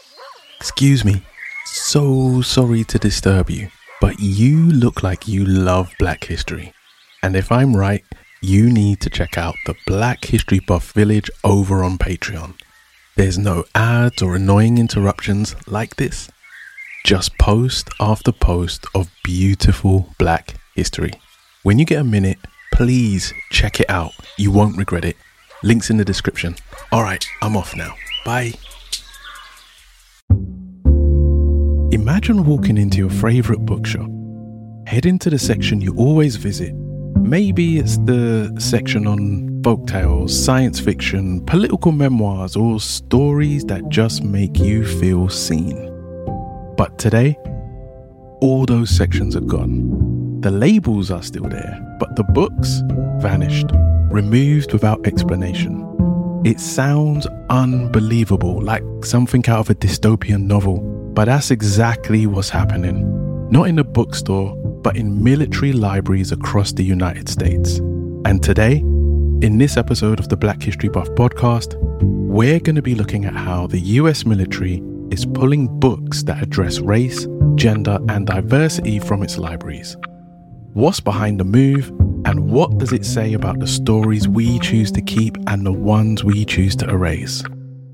Excuse me, so sorry to disturb you, but you look like you love Black history. And if I'm right, you need to check out the Black History Buff Village over on Patreon. There's no ads or annoying interruptions like this. Just post after post of beautiful Black history. When you get a minute, please check it out. You won't regret it. Links in the description. Alright, I'm off now. Bye. Imagine walking into your favourite bookshop. Head into the section you always visit. Maybe it's the section on folktales, science fiction, political memoirs, or stories that just make you feel seen. But today, all those sections are gone. The labels are still there, but the books vanished, removed without explanation. It sounds unbelievable, like something out of a dystopian novel. But that's exactly what's happening. Not in a bookstore, but in military libraries across the United States. And today, in this episode of the Black History Buff podcast, we're going to be looking at how the US military is pulling books that address race, gender, and diversity from its libraries. What's behind the move, and what does it say about the stories we choose to keep and the ones we choose to erase?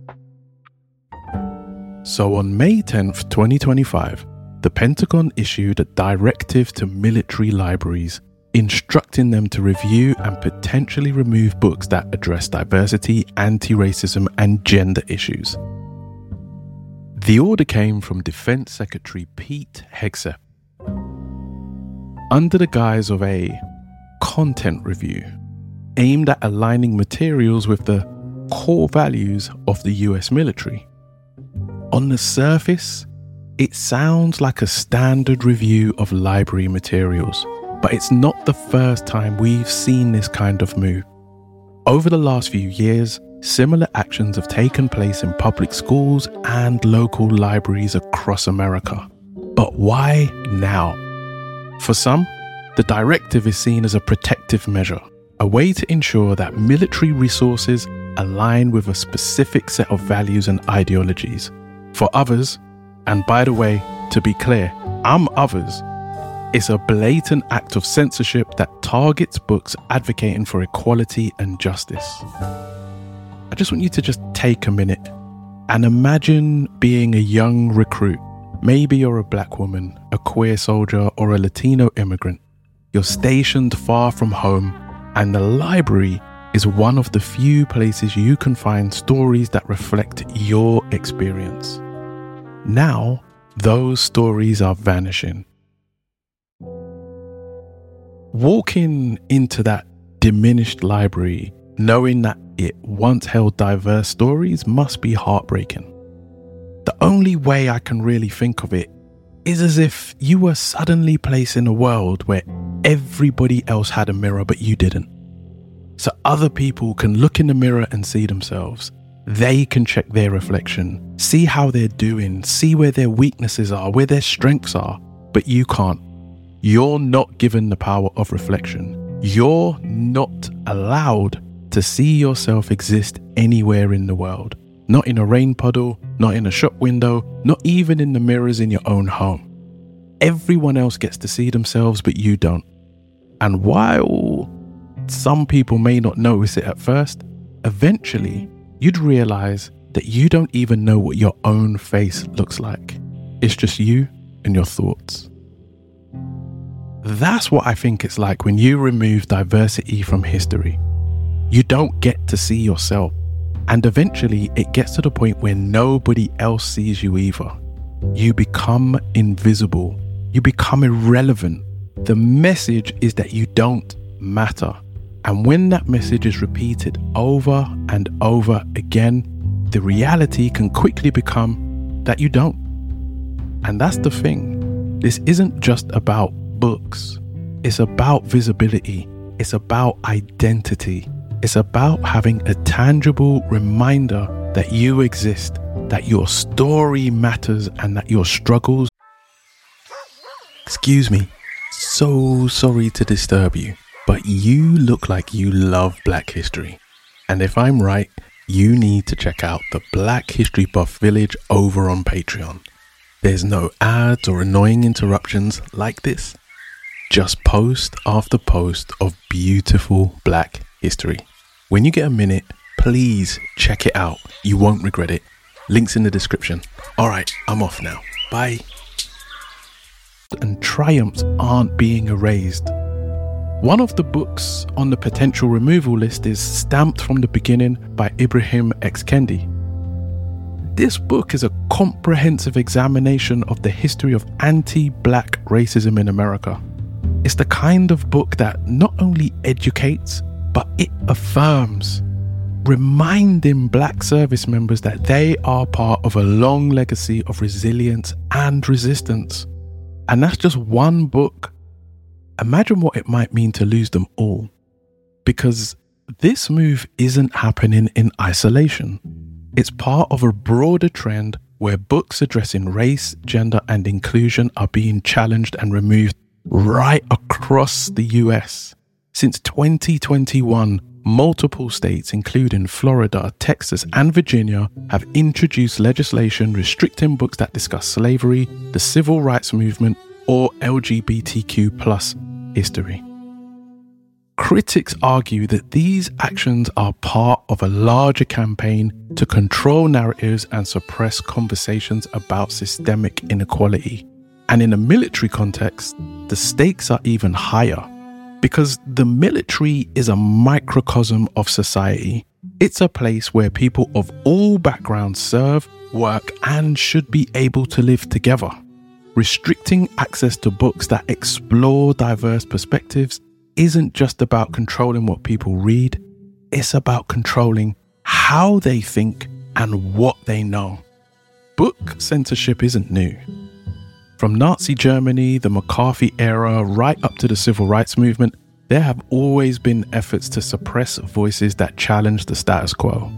So on May 10th, 2025, the Pentagon issued a directive to military libraries instructing them to review and potentially remove books that address diversity, anti-racism, and gender issues. The order came from Defense Secretary Pete Hegseth under the guise of a content review aimed at aligning materials with the core values of the US military. On the surface, it sounds like a standard review of library materials, but it's not the first time we've seen this kind of move. Over the last few years, similar actions have taken place in public schools and local libraries across America. But why now? For some, the directive is seen as a protective measure, a way to ensure that military resources align with a specific set of values and ideologies. For others, and by the way, to be clear, I'm others, it's a blatant act of censorship that targets books advocating for equality and justice. I just want you to just take a minute and imagine being a young recruit. Maybe you're a Black woman, a queer soldier, or a Latino immigrant. You're stationed far from home, and the library is one of the few places you can find stories that reflect your experience. Now, those stories are vanishing. Walking into that diminished library, knowing that it once held diverse stories, must be heartbreaking. The only way I can really think of it is as if you were suddenly placed in a world where everybody else had a mirror but you didn't. So other people can look in the mirror and see themselves. They can check their reflection, see how they're doing, see where their weaknesses are, where their strengths are, but you can't. You're not given the power of reflection. You're not allowed to see yourself exist anywhere in the world. Not in a rain puddle, not in a shop window, not even in the mirrors in your own home. Everyone else gets to see themselves, but you don't. And while some people may not notice it at first, eventually you'd realize that you don't even know what your own face looks like. It's just you and your thoughts. That's what I think it's like when you remove diversity from history. You don't get to see yourself. And eventually it gets to the point where nobody else sees you either. You become invisible. You become irrelevant. The message is that you don't matter. And when that message is repeated over and over again, the reality can quickly become that you don't. And that's the thing. This isn't just about books. It's about visibility. It's about identity. It's about having a tangible reminder that you exist, that your story matters, and that your struggles... Excuse me, so sorry to disturb you, but you look like you love Black history. And if I'm right, you need to check out the Black History Buff Village over on Patreon. There's no ads or annoying interruptions like this. Just post after post of beautiful Black history. When you get a minute, please check it out. You won't regret it. Links in the description. All right, I'm off now. Bye. And triumphs aren't being erased. One of the books on the potential removal list is Stamped from the Beginning by Ibram X. Kendi. This book is a comprehensive examination of the history of anti-Black racism in America. It's the kind of book that not only educates, but it affirms, reminding Black service members that they are part of a long legacy of resilience and resistance. And that's just one book. Imagine what it might mean to lose them all. Because this move isn't happening in isolation. It's part of a broader trend where books addressing race, gender, and inclusion are being challenged and removed right across the US. Since 2021, multiple states, including Florida, Texas, and Virginia, have introduced legislation restricting books that discuss slavery, the civil rights movement, or LGBTQ+ history. Critics argue that these actions are part of a larger campaign to control narratives and suppress conversations about systemic inequality. And in a military context, the stakes are even higher, because the military is a microcosm of society. It's a place where people of all backgrounds serve, work, and should be able to live together. Restricting access to books that explore diverse perspectives isn't just about controlling what people read, it's about controlling how they think and what they know. Book censorship isn't new. From Nazi Germany, the McCarthy era, right up to the civil rights movement, there have always been efforts to suppress voices that challenge the status quo.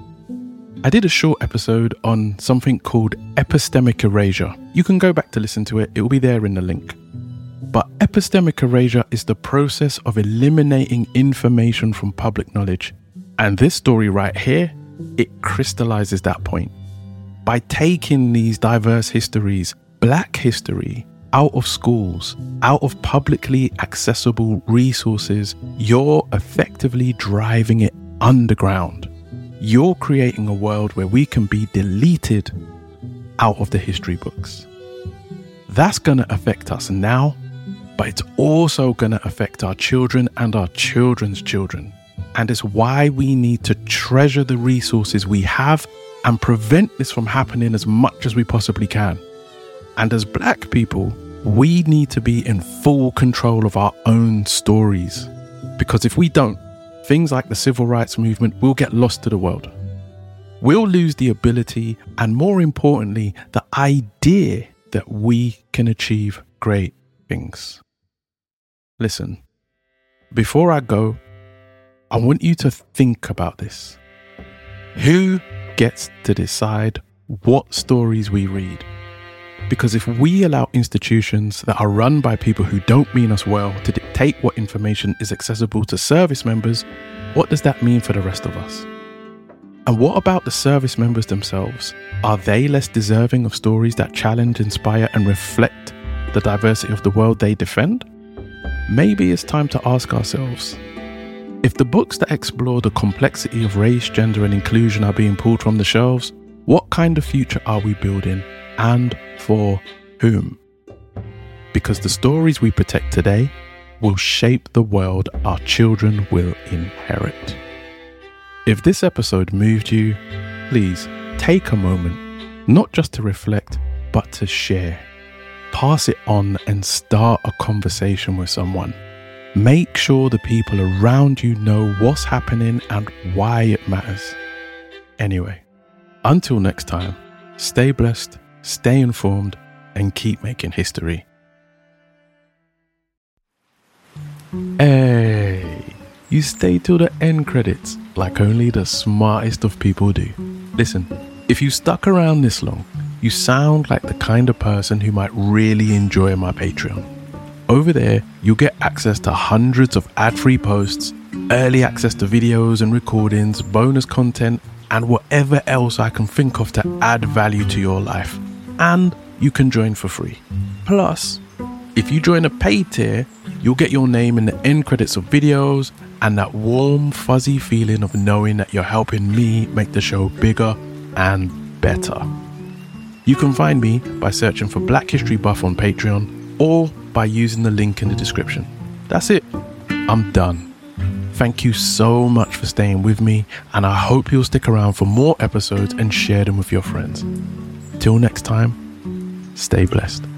I did a short episode on something called epistemic erasure. You can go back to listen to it, it will be there in the link. But epistemic erasure is the process of eliminating information from public knowledge. And this story right here, it crystallizes that point. By taking these diverse histories, Black history, out of schools, out of publicly accessible resources, you're effectively driving it underground. You're creating a world where we can be deleted out of the history books. That's going to affect us now, but it's also going to affect our children and our children's children. And it's why we need to treasure the resources we have and prevent this from happening as much as we possibly can. And as Black people, we need to be in full control of our own stories. Because if we don't, things like the civil rights movement will get lost to the world. We'll lose the ability and, more importantly, the idea that we can achieve great things. Listen, before I go, I want you to think about this. Who gets to decide what stories we read? Because if we allow institutions that are run by people who don't mean us well to dictate what information is accessible to service members, what does that mean for the rest of us? And what about the service members themselves? Are they less deserving of stories that challenge, inspire, and reflect the diversity of the world they defend? Maybe it's time to ask ourselves, if the books that explore the complexity of race, gender, and inclusion are being pulled from the shelves, what kind of future are we building? And for whom? Because the stories we protect today will shape the world our children will inherit. If this episode moved you, please take a moment, not just to reflect, but to share. Pass it on and start a conversation with someone. Make sure the people around you know what's happening and why it matters. Anyway, until next time, stay blessed, stay informed, and keep making history. Hey, you stay till the end credits like only the smartest of people do. Listen, if you stuck around this long, you sound like the kind of person who might really enjoy my Patreon. Over there, you'll get access to hundreds of ad-free posts, early access to videos and recordings, bonus content, and whatever else I can think of to add value to your life. And you can join for free. Plus, if you join a paid tier, you'll get your name in the end credits of videos and that warm, fuzzy feeling of knowing that you're helping me make the show bigger and better. You can find me by searching for Black History Buff on Patreon or by using the link in the description. That's it. I'm done. Thank you so much for staying with me, and I hope you'll stick around for more episodes and share them with your friends. Till next time, stay blessed.